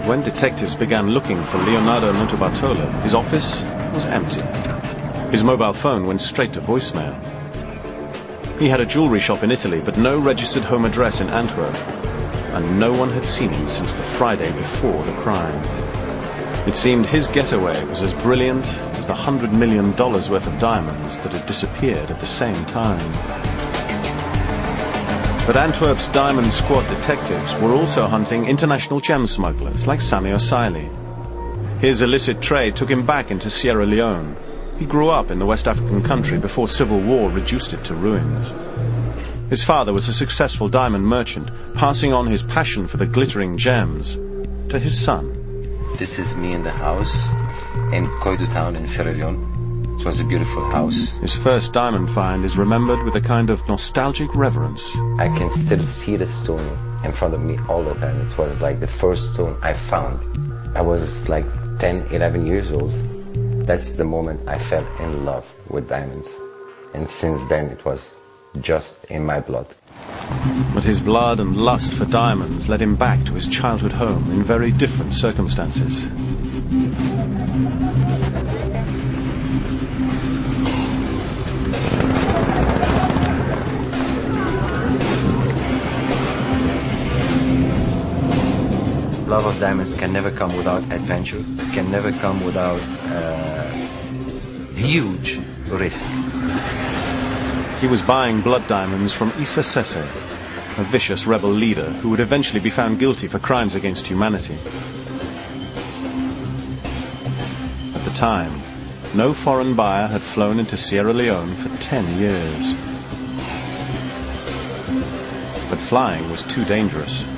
But when detectives began looking for Leonardo Notarbartolo, his office was empty. His mobile phone went straight to voicemail. He had a jewelry shop in Italy, but no registered home address in Antwerp, and no one had seen him since the Friday before the crime. It seemed his getaway was as brilliant as the $100 million worth of diamonds that had disappeared at the same time. But Antwerp's Diamond Squad detectives were also hunting international gem smugglers like Sami Osaili. His illicit trade took him back into Sierra Leone. He grew up in the West African country before civil war reduced it to ruins. His father was a successful diamond merchant, passing on his passion for the glittering gems to his son. This is me in the house in Koidu town in Sierra Leone. It was a beautiful house. His first diamond find is remembered with a kind of nostalgic reverence. I can still see the stone in front of me all the time. It was like the first stone I found. I was like 10, 11 years old. That's the moment I fell in love with diamonds. And since then it was just in my blood. But his blood and lust for diamonds led him back to his childhood home in very different circumstances. Love of diamonds can never come without adventure, can never come without huge risk. He was buying blood diamonds from Issa Sese, a vicious rebel leader who would eventually be found guilty for crimes against humanity. At the time, no foreign buyer had flown into Sierra Leone for 10 years. But flying was too dangerous.